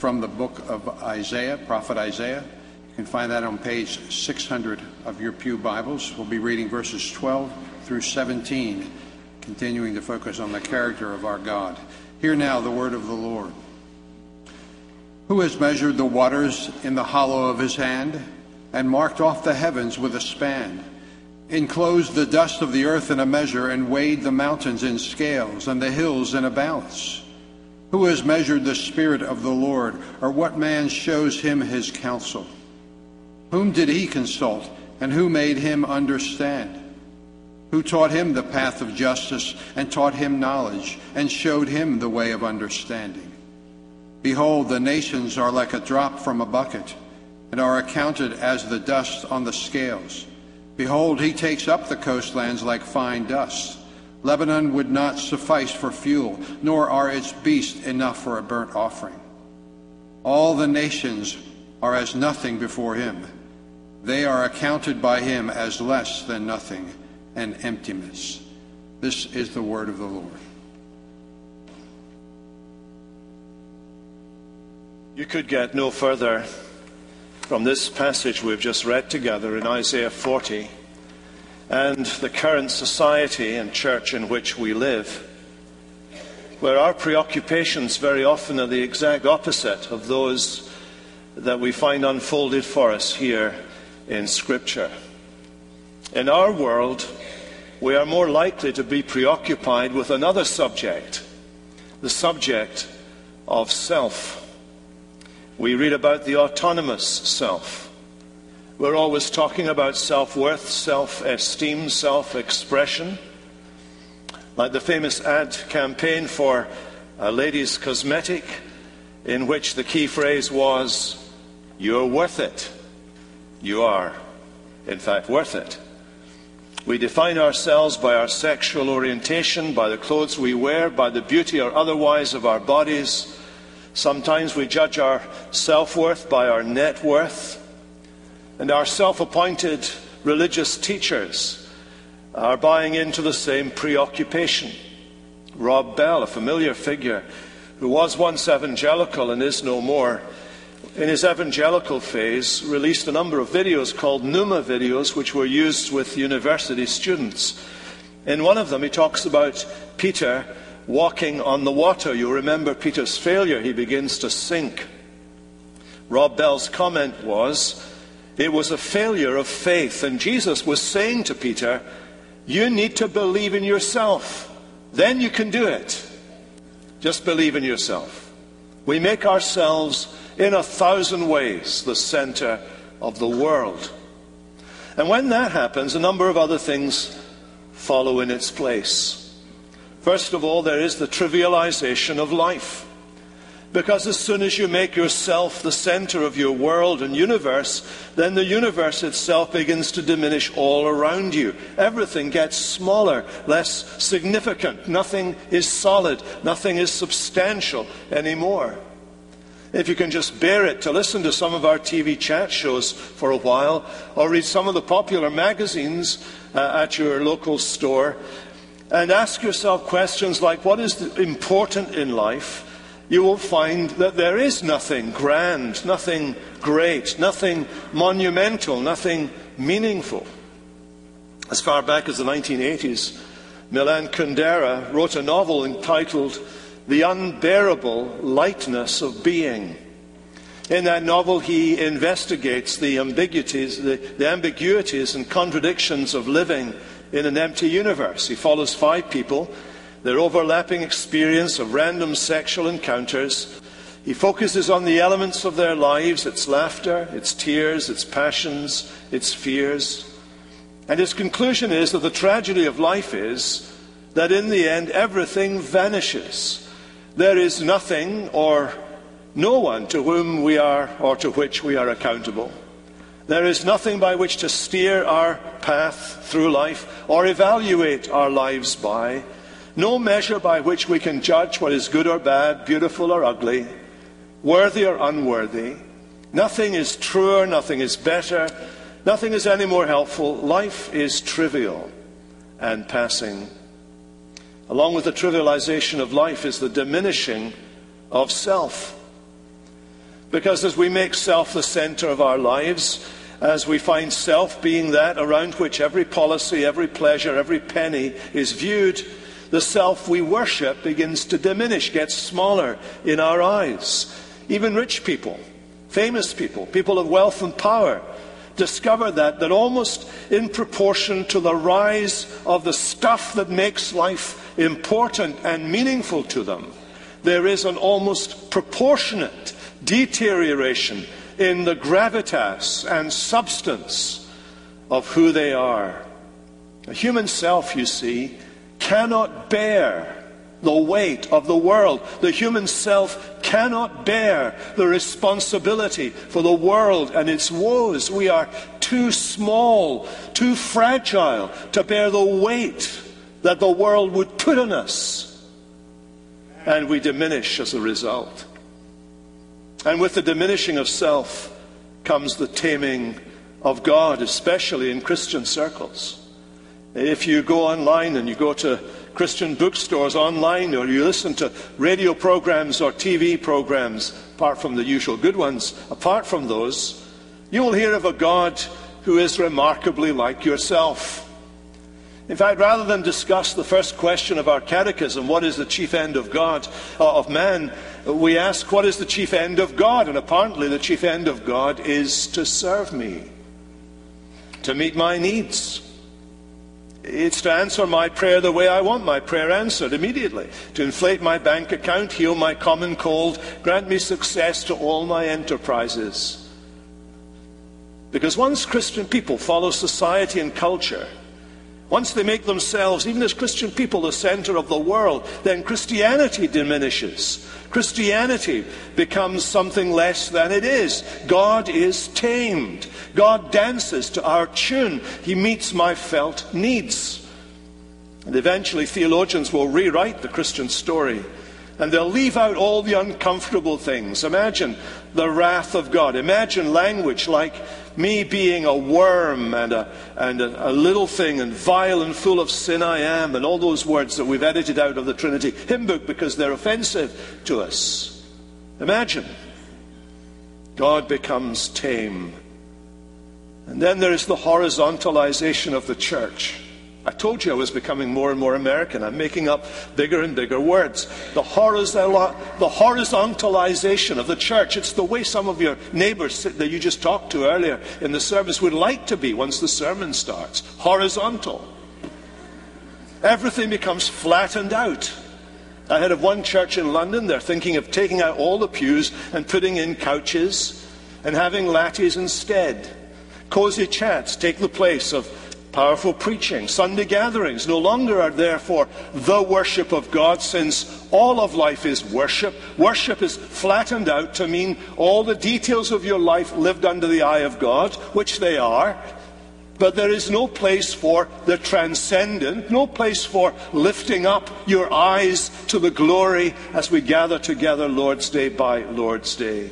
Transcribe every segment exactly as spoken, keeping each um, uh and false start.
from the book of Isaiah, prophet Isaiah. You can find that on page six hundred of your pew Bibles. We'll be reading verses twelve through seventeen, continuing to focus on the character of our God. Hear now the word of the Lord. Who has measured the waters in the hollow of his hand, and marked off the heavens with a span, enclosed the dust of the earth in a measure, and weighed the mountains in scales, and the hills in a balance? Who has measured the Spirit of the Lord, or what man shows him his counsel? Whom did he consult, and who made him understand? Who taught him the path of justice, and taught him knowledge, and showed him the way of understanding? Behold, the nations are like a drop from a bucket, and are accounted as the dust on the scales. Behold, he takes up the coastlands like fine dust. Lebanon would not suffice for fuel, nor are its beasts enough for a burnt offering. All the nations are as nothing before him. They are accounted by him as less than nothing and emptiness. This is the word of the Lord. You could get no further from this passage we've just read together in Isaiah forty and the current society and church in which we live, where our preoccupations very often are the exact opposite of those that we find unfolded for us here in Scripture. In our world, we are more likely to be preoccupied with another subject, the subject of self. We read about the autonomous self. We're always talking about self-worth, self-esteem, self-expression. Like the famous ad campaign for a ladies' cosmetic, in which the key phrase was, "You're worth it." You are, in fact, worth it. We define ourselves by our sexual orientation, by the clothes we wear, by the beauty or otherwise of our bodies. Sometimes we judge our self-worth by our net worth. And our self-appointed religious teachers are buying into the same preoccupation. Rob Bell, a familiar figure who was once evangelical and is no more, in his evangelical phase, released a number of videos called Pneuma videos, which were used with university students. In one of them, he talks about Peter walking on the water. You remember Peter's failure. He begins to sink. Rob Bell's comment was, it was a failure of faith. And Jesus was saying to Peter, you need to believe in yourself. Then you can do it. Just believe in yourself. We make ourselves in a thousand ways the center of the world. And when that happens, a number of other things follow in its place. First of all, there is the trivialization of life. Because as soon as you make yourself the center of your world and universe, then the universe itself begins to diminish all around you. Everything gets smaller, less significant. Nothing is solid. Nothing is substantial anymore. If you can just bear it to listen to some of our T V chat shows for a while, or read some of the popular magazines uh, at your local store, and ask yourself questions like, what is important in life? You will find that there is nothing grand, nothing great, nothing monumental, nothing meaningful. As far back as the nineteen eighties, Milan Kundera wrote a novel entitled The Unbearable Lightness of Being. In that novel, he investigates the ambiguities, the, the ambiguities and contradictions of living in an empty universe. He follows five people, their overlapping experience of random sexual encounters. He focuses on the elements of their lives, its laughter, its tears, its passions, its fears. And his conclusion is that the tragedy of life is that in the end everything vanishes. There is nothing or no one to whom we are or to which we are accountable. There is nothing by which to steer our path through life or evaluate our lives by. No measure by which we can judge what is good or bad, beautiful or ugly, worthy or unworthy. Nothing is truer, nothing is better, nothing is any more helpful. Life is trivial and passing. Along with the trivialization of life is the diminishing of self. Because as we make self the center of our lives, as we find self being that around which every policy, every pleasure, every penny is viewed, the self we worship begins to diminish, gets smaller in our eyes. Even rich people, famous people, people of wealth and power, discover that, that almost in proportion to the rise of the stuff that makes life important and meaningful to them, there is an almost proportionate deterioration in the gravitas and substance of who they are. A human self, you see, cannot bear the weight of the world. The human self cannot bear the responsibility for the world and its woes. We are too small, too fragile to bear the weight that the world would put on us. And we diminish as a result. And with the diminishing of self comes the taming of God, especially in Christian circles. If you go online and you go to Christian bookstores online, or you listen to radio programs or T V programs, apart from the usual good ones, apart from those, you will hear of a God who is remarkably like yourself. In fact, rather than discuss the first question of our catechism, what is the chief end of God, uh, of man, we ask, what is the chief end of God? And apparently the chief end of God is to serve me, to meet my needs. It's to answer my prayer the way I want my prayer answered, immediately. To inflate my bank account, heal my common cold, grant me success to all my enterprises. Because once Christian people follow society and culture, once they make themselves, even as Christian people, the center of the world, then Christianity diminishes. Christianity becomes something less than it is. God is tamed. God dances to our tune. He meets my felt needs. And eventually theologians will rewrite the Christian story, and they'll leave out all the uncomfortable things. Imagine the wrath of God. Imagine language like me being a worm and a, and a, a little thing, and vile and full of sin I am, and all those words that we've edited out of the Trinity hymn book because they're offensive to us. Imagine. God becomes tame. And then there is the horizontalization of the church. I told you I was becoming more and more American. I'm making up bigger and bigger words. The, horizontal, the horizontalization of the church. It's the way some of your neighbors that you just talked to earlier in the service would like to be once the sermon starts. Horizontal. Everything becomes flattened out. I heard of one church in London. They're thinking of taking out all the pews and putting in couches and having latties instead. Cozy chats take the place of powerful preaching. Sunday gatherings no longer are there for the worship of God, since all of life is worship. Worship is flattened out to mean all the details of your life lived under the eye of God, which they are. But there is no place for the transcendent, no place for lifting up your eyes to the glory as we gather together Lord's Day by Lord's Day.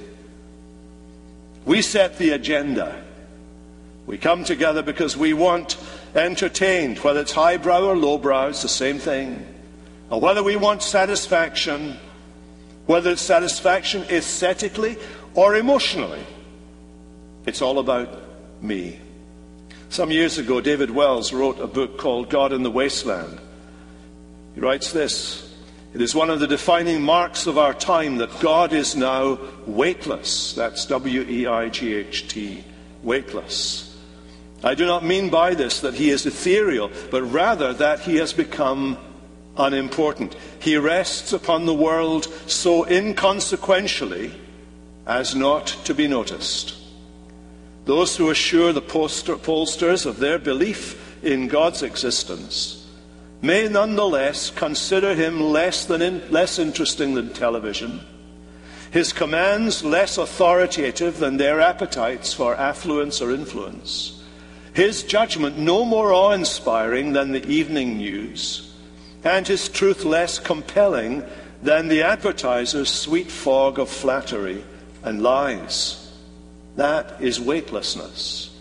We set the agenda. We come together because we want entertained, whether it's highbrow or lowbrow, it's the same thing. Or whether we want satisfaction, whether it's satisfaction aesthetically or emotionally, it's all about me. Some years ago, David Wells wrote a book called God in the Wasteland. He writes this: it is one of the defining marks of our time that God is now weightless. That's W E I G H T, weightless. I do not mean by this that he is ethereal, but rather that he has become unimportant. He rests upon the world so inconsequentially as not to be noticed. Those who assure the poster, pollsters of their belief in God's existence may nonetheless consider him less than in, less interesting than television, his commands less authoritative than their appetites for affluence or influence, his judgment no more awe-inspiring than the evening news, and his truth less compelling than the advertiser's sweet fog of flattery and lies. That is weightlessness.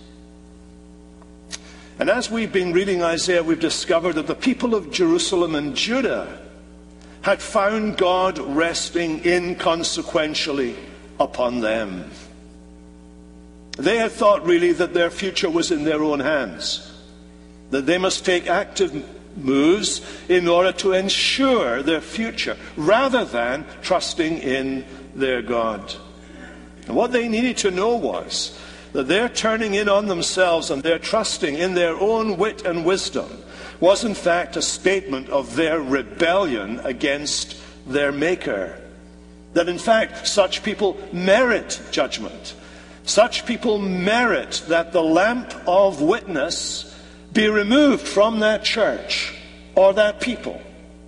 And as we've been reading Isaiah, we've discovered that the people of Jerusalem and Judah had found God resting inconsequentially upon them. They had thought really that their future was in their own hands, that they must take active moves in order to ensure their future, rather than trusting in their God. And what they needed to know was that their turning in on themselves and their trusting in their own wit and wisdom was in fact a statement of their rebellion against their Maker. That in fact such people merit judgment. Such people merit that the lamp of witness be removed from that church or that people.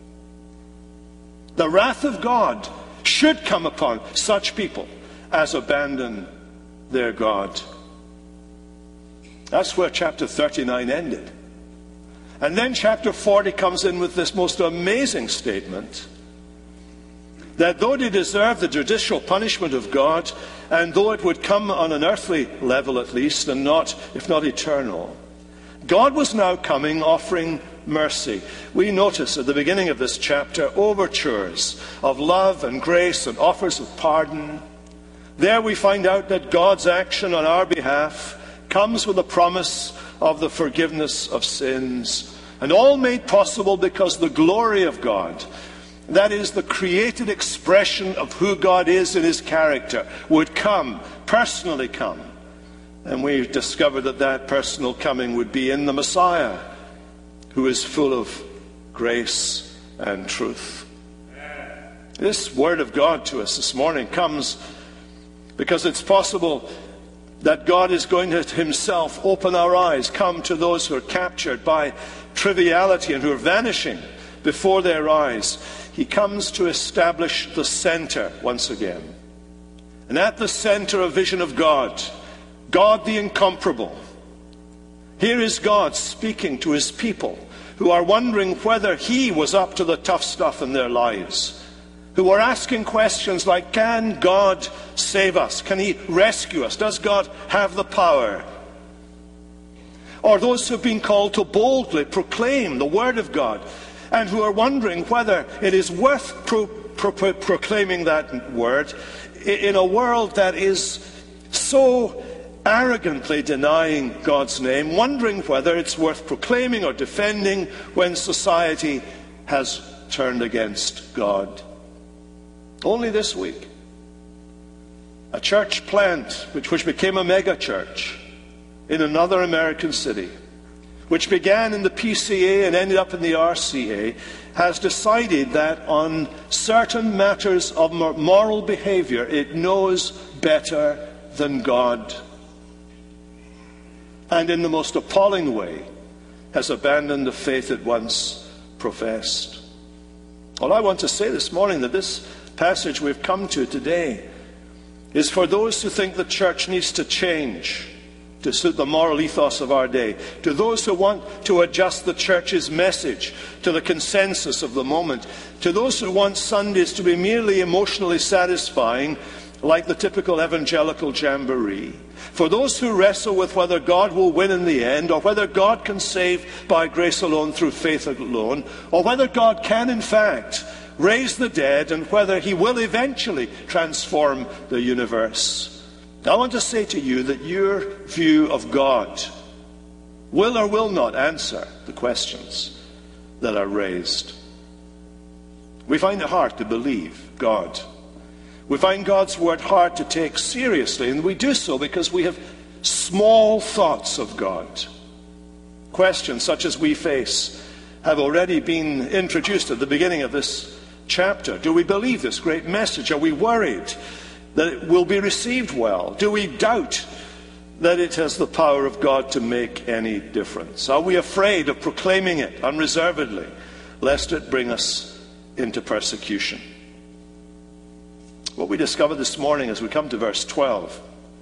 The wrath of God should come upon such people as abandon their God. That's where chapter thirty-nine ended. And then chapter forty comes in with this most amazing statement, that though they deserve the judicial punishment of God, and though it would come on an earthly level at least, and not, if not eternal, God was now coming offering mercy. We notice at the beginning of this chapter overtures of love and grace and offers of pardon. There we find out that God's action on our behalf comes with the promise of the forgiveness of sins, and all made possible because the glory of God, that is the created expression of who God is in his character, would come, personally come. And we discovered that that personal coming would be in the Messiah, who is full of grace and truth. This word of God to us this morning comes because it's possible that God is going to himself open our eyes, come to those who are captured by triviality and who are vanishing before their eyes. He comes to establish the center once again. And at the center of vision of God, God the incomparable. Here is God speaking to his people who are wondering whether he was up to the tough stuff in their lives, who are asking questions like, can God save us? Can he rescue us? Does God have the power? Or those who have been called to boldly proclaim the word of God, and who are wondering whether it is worth pro- pro- pro- proclaiming that word in a world that is so arrogantly denying God's name, wondering whether it's worth proclaiming or defending when society has turned against God. Only this week, a church plant which, which became a mega church in another American city, which began in the P C A and ended up in the R C A, has decided that on certain matters of moral behavior, it knows better than God. And in the most appalling way, has abandoned the faith it once professed. Well, I want to say this morning that this passage we've come to today is for those who think the church needs to change to suit the moral ethos of our day, to those who want to adjust the church's message to the consensus of the moment, to those who want Sundays to be merely emotionally satisfying like the typical evangelical jamboree, for those who wrestle with whether God will win in the end, or whether God can save by grace alone through faith alone, or whether God can in fact raise the dead, and whether he will eventually transform the universe. I want to say to you that your view of God will or will not answer the questions that are raised. We find it hard to believe God. We find God's word hard to take seriously, and we do so because we have small thoughts of God. Questions such as we face have already been introduced at the beginning of this chapter. Do we believe this great message? Are we worried that it will be received well? Do we doubt that it has the power of God to make any difference? Are we afraid of proclaiming it unreservedly, lest it bring us into persecution? What we discover this morning as we come to verse twelve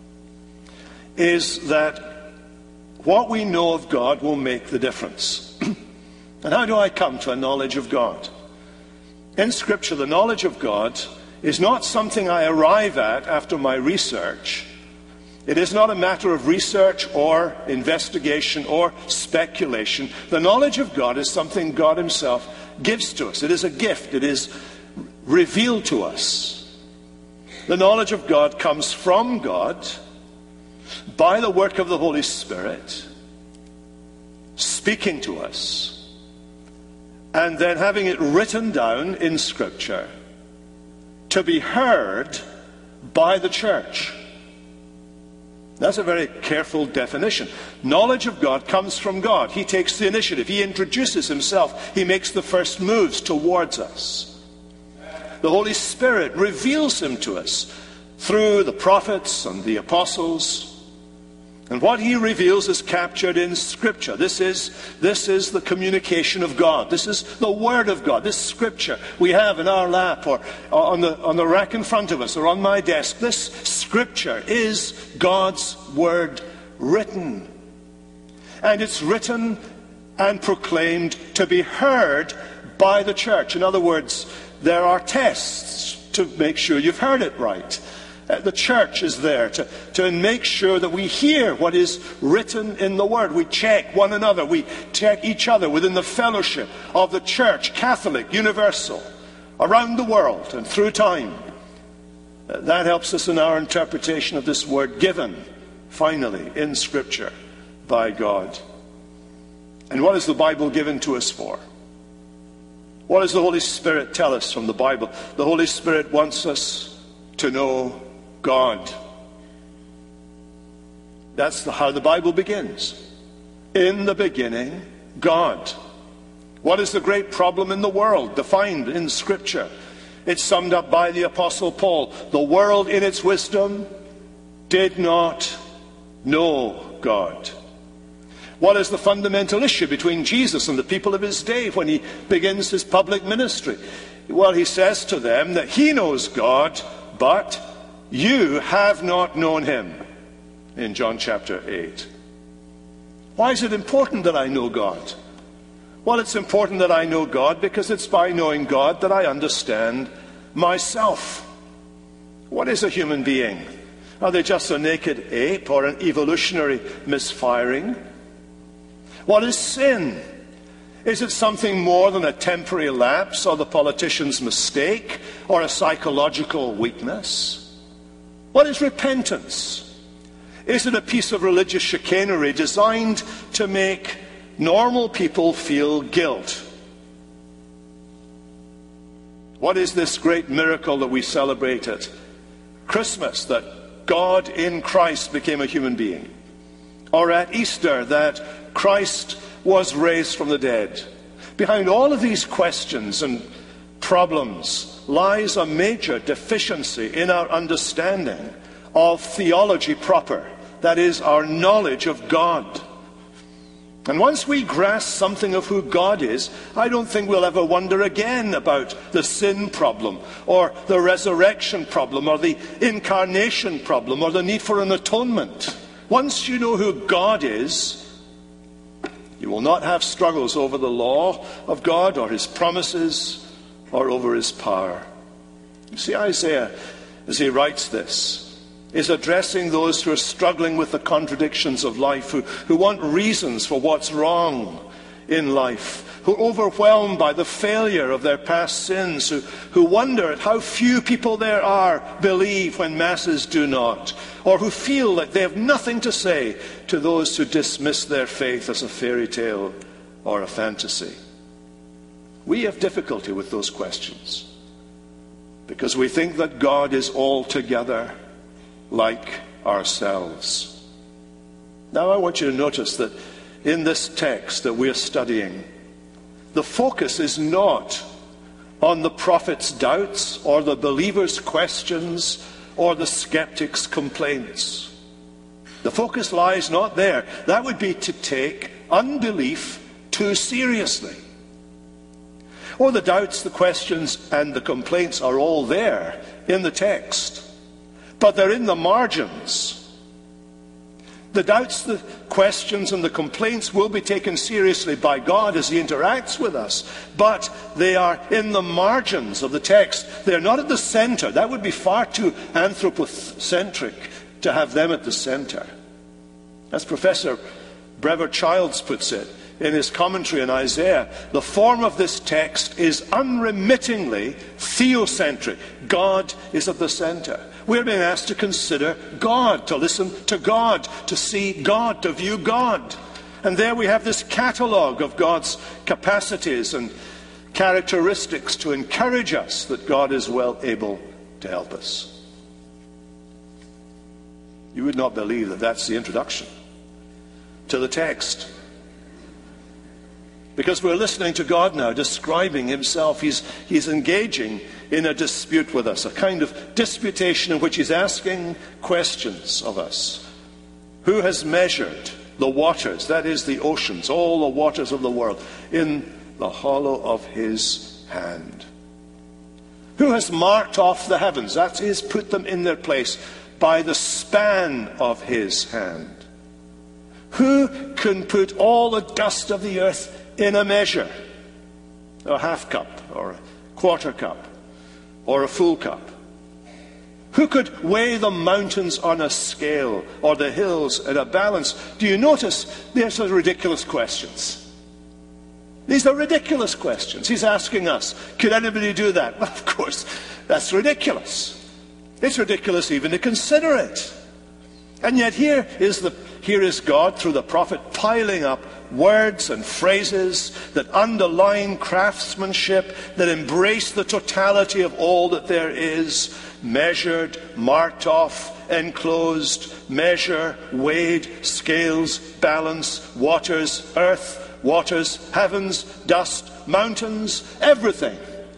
is that what we know of God will make the difference. And how do I come to a knowledge of God? In Scripture, the knowledge of God is not something I arrive at after my research. It is not a matter of research or investigation or speculation. The knowledge of God is something God himself gives to us. It is a gift. It is revealed to us. The knowledge of God comes from God by the work of the Holy Spirit, speaking to us, and then having it written down in Scripture to be heard by the church. That's a very careful definition. Knowledge of God comes from God. He takes the initiative. He introduces himself. He makes the first moves towards us. The Holy Spirit reveals him to us through the prophets and the apostles. And what he reveals is captured in Scripture. This is, this is the communication of God. This is the Word of God. This Scripture we have in our lap or on the, on the rack in front of us or on my desk. This Scripture is God's Word written. And it's written and proclaimed to be heard by the church. In other words, there are tests to make sure you've heard it right. The church is there to, to make sure that we hear what is written in the Word. We check one another. We check each other within the fellowship of the church, Catholic, universal, around the world and through time. That helps us in our interpretation of this Word given, finally, in Scripture by God. And what is the Bible given to us for? What does the Holy Spirit tell us from the Bible? The Holy Spirit wants us to know God. That's the, how the Bible begins. In the beginning, God. What is the great problem in the world defined in Scripture? It's summed up by the Apostle Paul. The world in its wisdom did not know God. What is the fundamental issue between Jesus and the people of his day when he begins his public ministry? Well, he says to them that he knows God, but you have not known him, in John chapter eight. Why is it important that I know God? Well, it's important that I know God because it's by knowing God that I understand myself. What is a human being? Are they just a naked ape or an evolutionary misfiring? What is sin? Is it something more than a temporary lapse or the politician's mistake or a psychological weakness? What is repentance? Is it a piece of religious chicanery designed to make normal people feel guilt? What is this great miracle that we celebrate at Christmas, that God in Christ became a human being? Or at Easter, that Christ was raised from the dead? Behind all of these questions and problems lies a major deficiency in our understanding of theology proper, that is, our knowledge of God. And once we grasp something of who God is, I don't think we'll ever wonder again about the sin problem, or the resurrection problem, or the incarnation problem, or the need for an atonement. Once you know who God is, you will not have struggles over the law of God, or his promises, or over his power. You see, Isaiah, as he writes this, is addressing those who are struggling with the contradictions of life, who, who want reasons for what's wrong in life, who are overwhelmed by the failure of their past sins, who, who wonder at how few people there are believe when masses do not, or who feel that they have nothing to say to those who dismiss their faith as a fairy tale or a fantasy. We have difficulty with those questions because we think that God is altogether like ourselves. Now I want you to notice that in this text that we are studying, the focus is not on the prophet's doubts or the believer's questions or the skeptic's complaints. The focus lies not there. That would be to take unbelief too seriously. Or the doubts, the questions, and the complaints are all there in the text, but they're in the margins. The doubts, the questions, and the complaints will be taken seriously by God as he interacts with us, but they are in the margins of the text. They're not at the center. That would be far too anthropocentric to have them at the center. As Professor Brever Childs puts it, in his commentary on Isaiah, the form of this text is unremittingly theocentric. God is at the center. We're being asked to consider God, to listen to God, to see God, to view God. And there we have this catalogue of God's capacities and characteristics to encourage us that God is well able to help us. You would not believe that that's the introduction to the text. Because we're listening to God now describing himself. He's, he's engaging in a dispute with us, a kind of disputation in which he's asking questions of us. Who has measured the waters, that is the oceans, all the waters of the world, in the hollow of his hand? Who has marked off the heavens, that is, put them in their place, by the span of his hand? Who can put all the dust of the earth in a measure? A half cup, or a quarter cup, or a full cup? Who could weigh the mountains on a scale, or the hills in a balance? Do you notice these are ridiculous questions? These are ridiculous questions. He's asking us, could anybody do that? Well, of course, that's ridiculous. It's ridiculous even to consider it. And yet here is the here is God through the prophet piling up words and phrases that underline craftsmanship, that embrace the totality of all that there is: measured, marked off, enclosed, measure, weighed, scales, balance, waters, earth, waters, heavens, dust, mountains, everything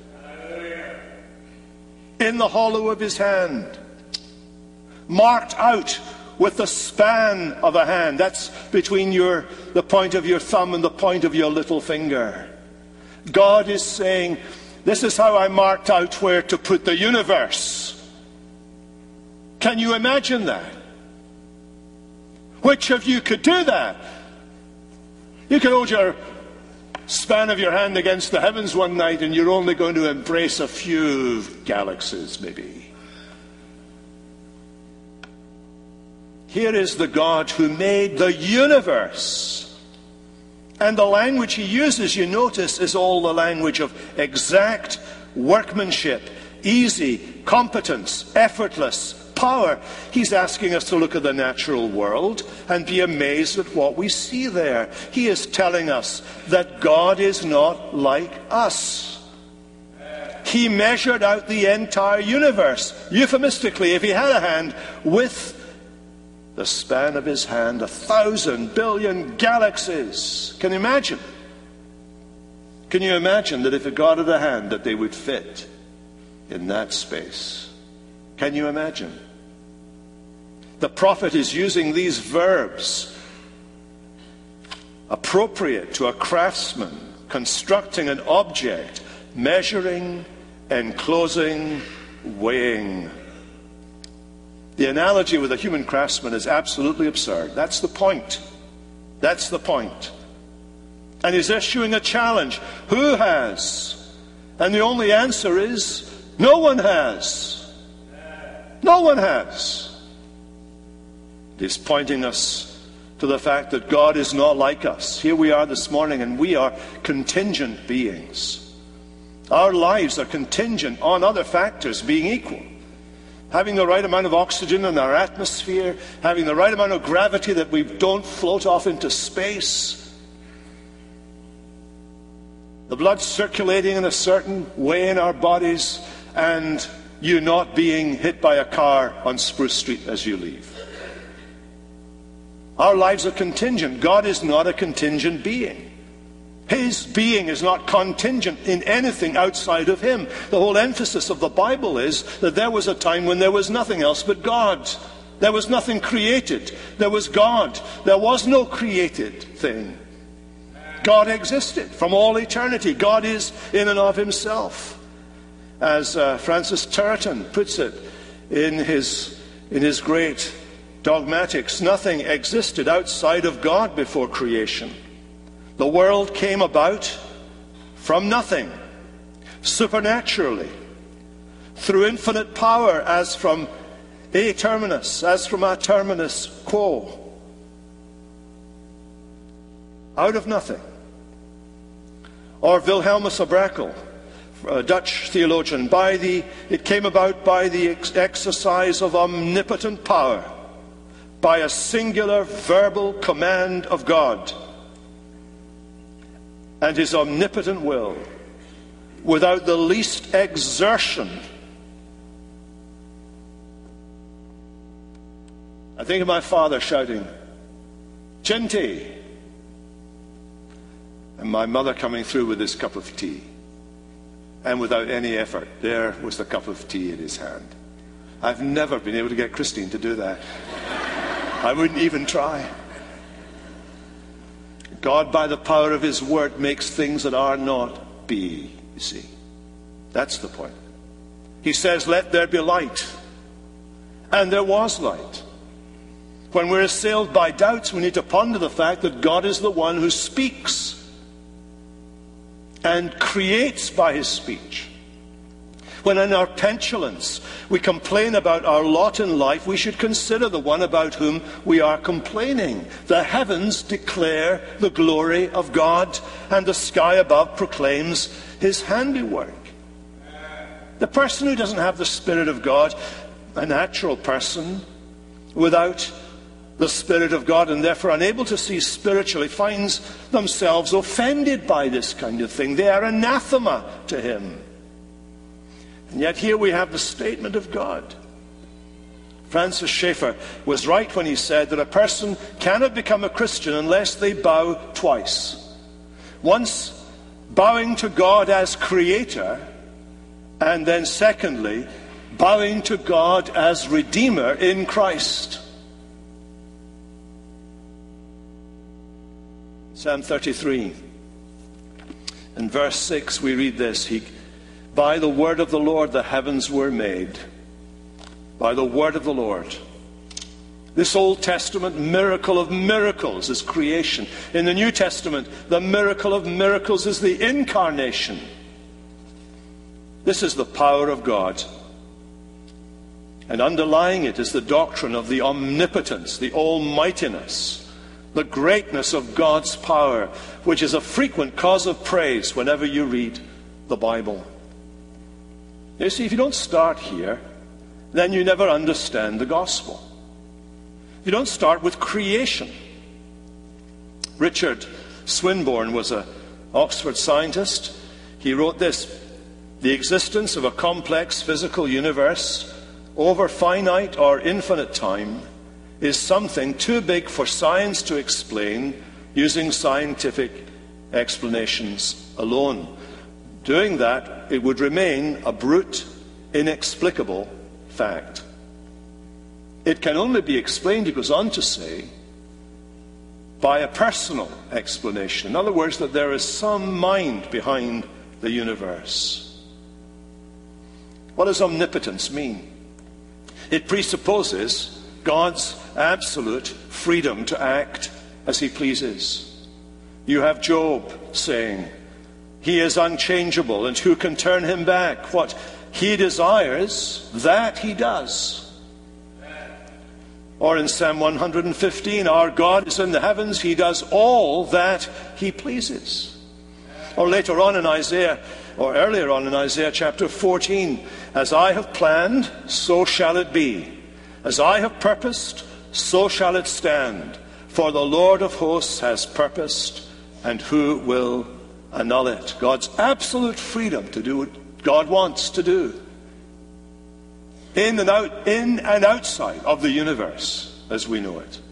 in the hollow of his hand, marked out with the span of a hand. That's between your the point of your thumb and the point of your little finger. God is saying, this is how I marked out where to put the universe. Can you imagine that? Which of you could do that? You could hold your span of your hand against the heavens one night and you're only going to embrace a few galaxies, maybe. Here is the God who made the universe. And the language he uses, you notice, is all the language of exact workmanship, easy, competence, effortless, power. He's asking us to look at the natural world and be amazed at what we see there. He is telling us that God is not like us. He measured out the entire universe, euphemistically, if he had a hand, with the span of his hand, a thousand billion galaxies. Can you imagine? Can you imagine that if God had a hand, that they would fit in that space? Can you imagine? The prophet is using these verbs appropriate to a craftsman constructing an object: measuring, enclosing, weighing. The analogy with a human craftsman is absolutely absurd. That's the point. That's the point. And he's issuing a challenge. Who has? And the only answer is, no one has. No one has. He's pointing us to the fact that God is not like us. Here we are this morning, and we are contingent beings. Our lives are contingent on other factors being equal. Having the right amount of oxygen in our atmosphere, having the right amount of gravity that we don't float off into space, the blood circulating in a certain way in our bodies, and you not being hit by a car on Spruce Street as you leave. Our lives are contingent. God is not a contingent being. His being is not contingent in anything outside of him. The whole emphasis of the Bible is that there was a time when there was nothing else but God. There was nothing created. There was God. There was no created thing. God existed from all eternity. God is in and of himself. As uh, Francis Turretin puts it in his, in his great dogmatics, nothing existed outside of God before creation. The world came about from nothing, supernaturally, through infinite power, as from a terminus, as from a terminus quo. Out of nothing. Or Wilhelmus of Brakel, a Dutch theologian, by the, it came about by the ex- exercise of omnipotent power, by a singular verbal command of God and his omnipotent will, without the least exertion. I think of my father shouting, "Chinti!" and my mother coming through with his cup of tea. And without any effort, there was the cup of tea in his hand. I've never been able to get Christine to do that. I wouldn't even try. God, by the power of his word, makes things that are not be, you see. That's the point. He says, "Let there be light." And there was light. When we're assailed by doubts, we need to ponder the fact that God is the one who speaks and creates by his speech. When in our petulance we complain about our lot in life, we should consider the one about whom we are complaining. The heavens declare the glory of God, and the sky above proclaims his handiwork. The person who doesn't have the Spirit of God, a natural person without the Spirit of God, and therefore unable to see spiritually, finds themselves offended by this kind of thing. They are anathema to him. And yet here we have the statement of God. Francis Schaeffer was right when he said that a person cannot become a Christian unless they bow twice. Once bowing to God as Creator, and then secondly, bowing to God as Redeemer in Christ. Psalm thirty-three, in verse six, we read this: He, by the word of the Lord the heavens were made. By the word of the Lord. This Old Testament miracle of miracles is creation. In the New Testament, the miracle of miracles is the incarnation. This is the power of God. And underlying it is the doctrine of the omnipotence, the almightiness, the greatness of God's power, which is a frequent cause of praise whenever you read the Bible. You see, if you don't start here, then you never understand the gospel. You don't start with creation. Richard Swinburne was an Oxford scientist. He wrote this: the existence of a complex physical universe over finite or infinite time is something too big for science to explain using scientific explanations alone. Doing that, it would remain a brute, inexplicable fact. It can only be explained, he goes on to say, by a personal explanation. In other words, that there is some mind behind the universe. What does omnipotence mean? It presupposes God's absolute freedom to act as he pleases. You have Job saying, he is unchangeable, and who can turn him back? What he desires, that he does. Or in Psalm one hundred fifteen, our God is in the heavens, he does all that he pleases. Or later on in Isaiah, or earlier on in Isaiah chapter fourteen, as I have planned, so shall it be. As I have purposed, so shall it stand. For the Lord of hosts has purposed, and who will annul it? God's absolute freedom to do what God wants to do. In and out, in and outside of the universe as we know it.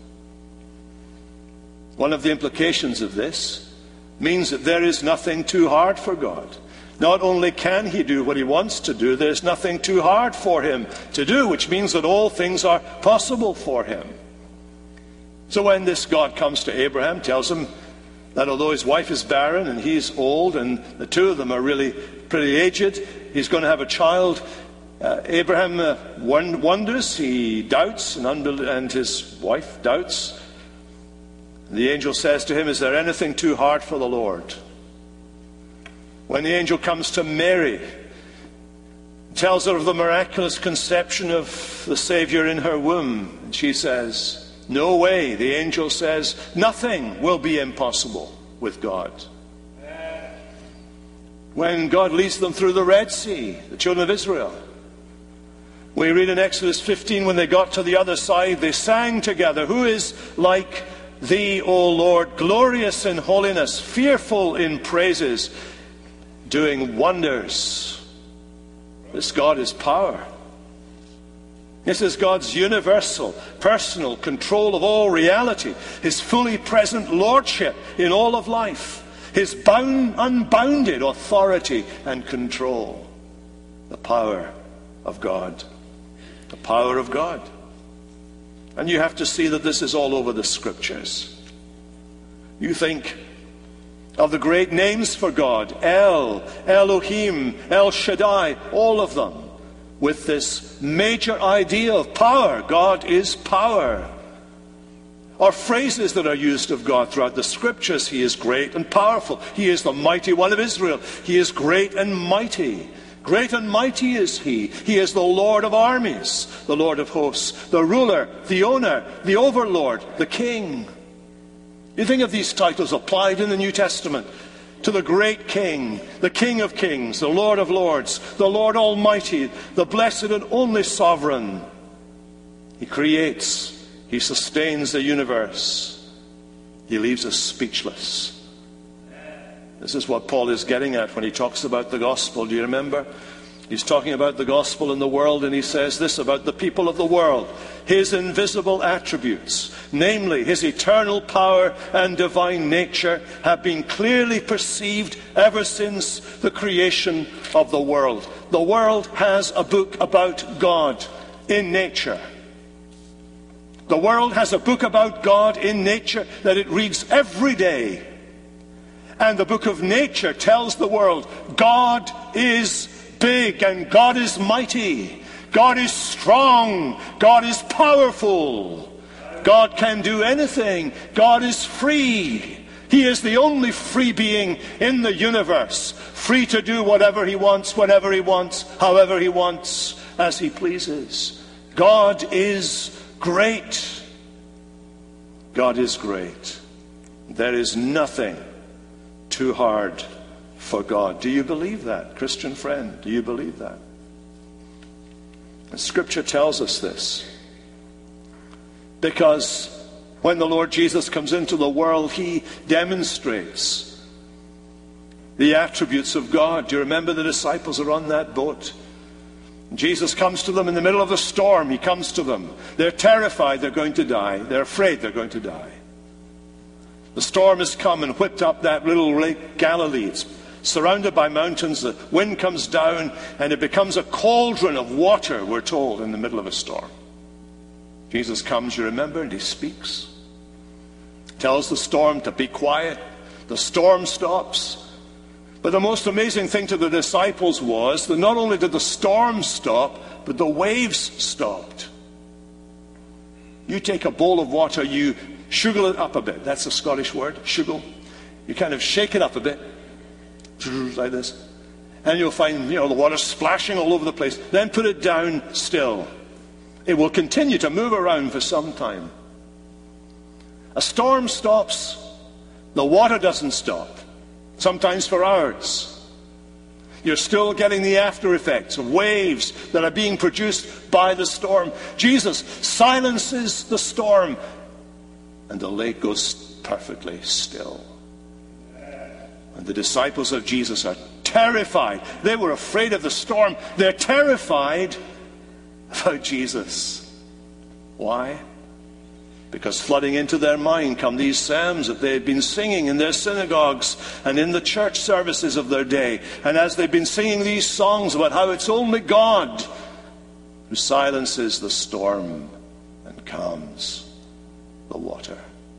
One of the implications of this means that there is nothing too hard for God. Not only can he do what he wants to do, there's nothing too hard for him to do, which means that all things are possible for him. So when this God comes to Abraham, tells him that although his wife is barren and he's old and the two of them are really pretty aged, he's going to have a child. Uh, Abraham uh, wonders, he doubts, and, unbel- and his wife doubts. The angel says to him, is there anything too hard for the Lord? When the angel comes to Mary, tells her of the miraculous conception of the Savior in her womb, and she says, no way. The angel says, nothing will be impossible with God. when God leads them through the Red Sea, the children of Israel. We read in Exodus fifteen, when they got to the other side, they sang together, "Who is like thee, O Lord, glorious in holiness, fearful in praises, doing wonders." This God is power. This is God's universal, personal control of all reality, his fully present lordship in all of life, his bound, unbounded authority and control. The power of God. The power of God. And you have to see that this is all over the scriptures. You think of the great names for God, El, Elohim, El Shaddai, all of them, with this major idea of power. God is power. Or phrases that are used of God throughout the scriptures. He is great and powerful. He is the mighty one of Israel. He is great and mighty. Great and mighty is he. He is the Lord of armies, the Lord of hosts, the ruler, the owner, the overlord, the king. You think of these titles applied in the New Testament to the great King, the King of kings, the Lord of lords, the Lord Almighty, the blessed and only sovereign. He creates, he sustains the universe. He leaves us speechless. This is what Paul is getting at when he talks about the gospel. Do you remember? He's talking about the gospel in the world, and he says this about the people of the world. His invisible attributes, namely his eternal power and divine nature, have been clearly perceived ever since the creation of the world. The world has a book about God in nature. The world has a book about God in nature that it reads every day. And the book of nature tells the world, God is big and God is mighty. God is strong. God is powerful. God can do anything. God is free. He is the only free being in the universe, free to do whatever he wants, whenever he wants, however he wants, as he pleases. God is great. God is great. There is nothing too hard for God. Do you believe that, Christian friend? Do you believe that? And Scripture tells us this. Because when the Lord Jesus comes into the world, he demonstrates the attributes of God. Do you remember the disciples are on that boat? Jesus comes to them in the middle of a storm. He comes to them. They're terrified they're going to die. They're afraid they're going to die. The storm has come and whipped up that little lake Galilee. It's surrounded by mountains. The wind comes down and it becomes a cauldron of water, we're told, in the middle of a storm. Jesus comes, you remember, and he speaks. Tells the storm to be quiet. The storm stops. But the most amazing thing to the disciples was that not only did the storm stop, but the waves stopped. You take a bowl of water, you sugar it up a bit. That's a Scottish word, sugar. You kind of shake it up a bit, like this. And you'll find, you know, the water splashing all over the place. Then put it down still. It will continue to move around for some time. A storm stops. The water doesn't stop. Sometimes for hours. You're still getting the after effects of waves that are being produced by the storm. Jesus silences the storm, and the lake goes perfectly still. And the disciples of Jesus are terrified. They were afraid of the storm. They're terrified about Jesus. Why? Because flooding into their mind come these psalms that they had been singing in their synagogues and in the church services of their day. And as they've been singing these songs about how it's only God who silences the storm and calms the water,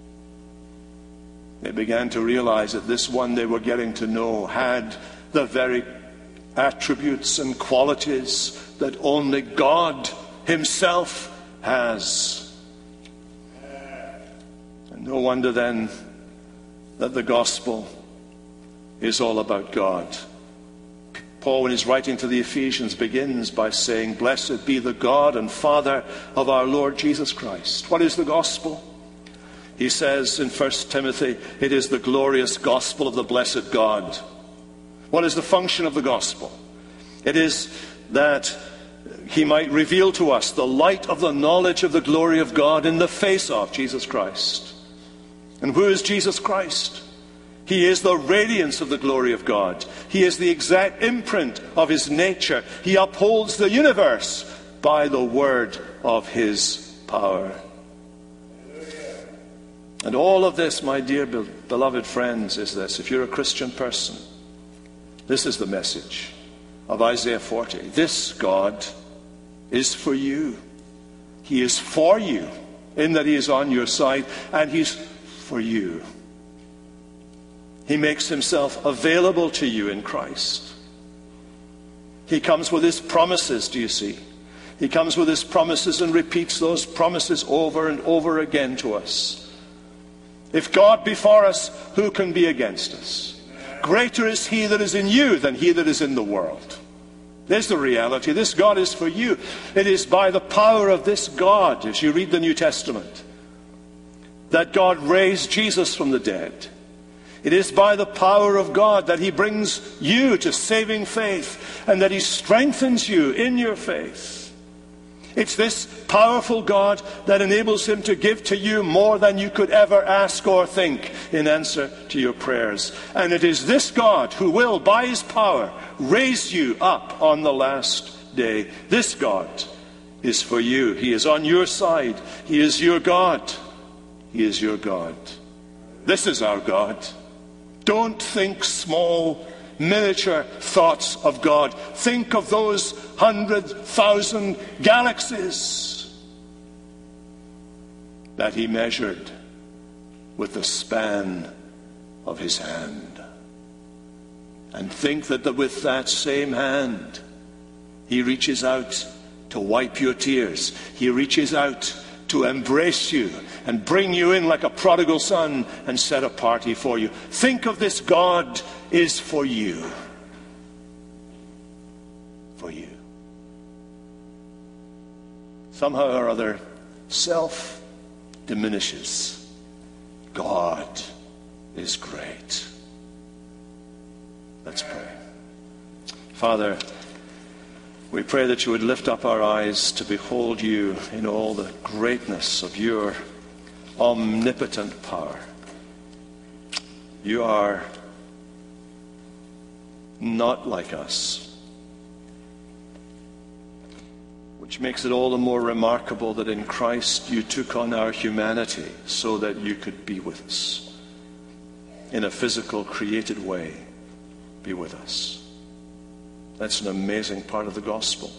they began to realize that this one they were getting to know had the very attributes and qualities that only God himself has. And no wonder then that the gospel is all about God. Paul, when he's writing to the Ephesians, begins by saying, "Blessed be the God and Father of our Lord Jesus Christ." What is the gospel? He says in First Timothy, it is the glorious gospel of the blessed God. What is the function of the gospel? It is that he might reveal to us the light of the knowledge of the glory of God in the face of Jesus Christ. And who is Jesus Christ? He is the radiance of the glory of God. He is the exact imprint of his nature. He upholds the universe by the word of his power. And all of this, my dear beloved friends, is this. If you're a Christian person, this is the message of Isaiah forty. This God is for you. He is for you in that he is on your side, and he's for you. He makes himself available to you in Christ. He comes with his promises, do you see? He comes with his promises and repeats those promises over and over again to us. If God be for us, who can be against us? Greater is he that is in you than he that is in the world. There's the reality. This God is for you. It is by the power of this God, as you read the New Testament, that God raised Jesus from the dead. It is by the power of God that he brings you to saving faith and that he strengthens you in your faith. It's this powerful God that enables him to give to you more than you could ever ask or think in answer to your prayers. And it is this God who will, by his power, raise you up on the last day. This God is for you. He is on your side. He is your God. He is your God. This is our God. Don't think small, miniature thoughts of God. Think of those hundred thousand galaxies that he measured with the span of his hand. And think that with that same hand, he reaches out to wipe your tears. He reaches out to embrace you and bring you in like a prodigal son and set a party for you. Think of this God is for you. For you. Somehow or other, self diminishes. God is great. Let's pray. Father, we pray that you would lift up our eyes to behold you in all the greatness of your omnipotent power. You are not like us, which makes it all the more remarkable that in Christ you took on our humanity so that you could be with us. In a physical, created way, be with us. That's an amazing part of the gospel.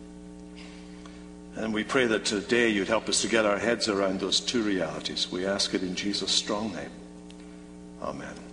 And we pray that today you'd help us to get our heads around those two realities. We ask it in Jesus' strong name. Amen.